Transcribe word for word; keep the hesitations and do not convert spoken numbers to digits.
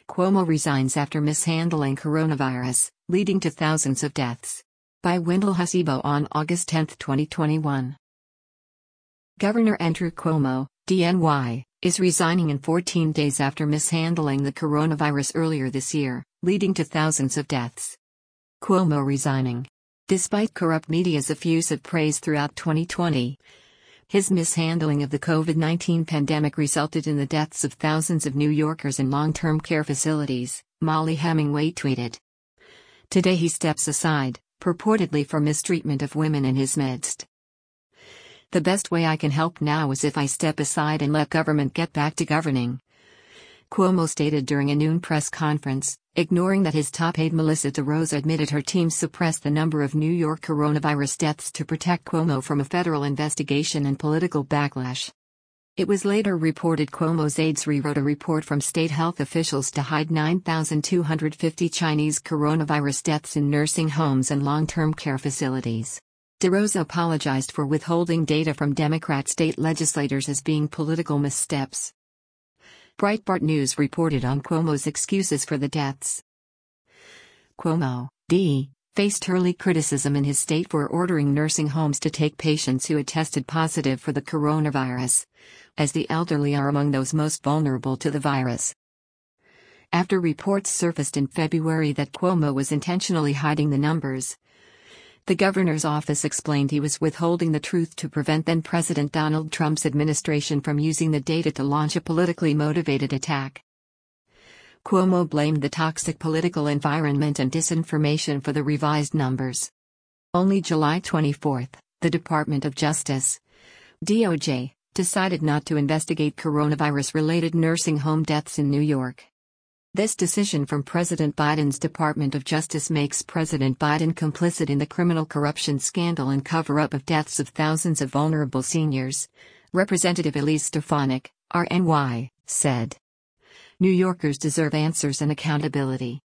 Cuomo resigns after mishandling coronavirus, leading to thousands of deaths. By Wendell Hasibo on August tenth, twenty twenty-one. Governor Andrew Cuomo, D N Y, is resigning in fourteen days after mishandling the coronavirus earlier this year, leading to thousands of deaths. Cuomo resigning. Despite corrupt media's effusive praise throughout twenty twenty, his mishandling of the COVID nineteen pandemic resulted in the deaths of thousands of New Yorkers in long-term care facilities, Mollie Hemingway tweeted. Today he steps aside, purportedly for mistreatment of women in his midst. The best way I can help now is if I step aside and let government get back to governing, Cuomo stated during a noon press conference, ignoring that his top aide Melissa DeRosa admitted her team suppressed the number of New York coronavirus deaths to protect Cuomo from a federal investigation and political backlash. It was later reported Cuomo's aides rewrote a report from state health officials to hide nine thousand two hundred fifty Chinese coronavirus deaths in nursing homes and long-term care facilities. DeRosa apologized for withholding data from Democrat state legislators as being political missteps. Breitbart News reported on Cuomo's excuses for the deaths. Cuomo, D, faced early criticism in his state for ordering nursing homes to take patients who had tested positive for the coronavirus, as the elderly are among those most vulnerable to the virus. After reports surfaced in February that Cuomo was intentionally hiding the numbers, the governor's office explained he was withholding the truth to prevent then-President Donald Trump's administration from using the data to launch a politically motivated attack. Cuomo blamed the toxic political environment and disinformation for the revised numbers. Only July twenty-fourth, the Department of Justice, D O J, decided not to investigate coronavirus-related nursing home deaths in New York. This decision from President Biden's Department of Justice makes President Biden complicit in the criminal corruption scandal and cover-up of deaths of thousands of vulnerable seniors, Representative Elise Stefanik, R N Y, said. New Yorkers deserve answers and accountability.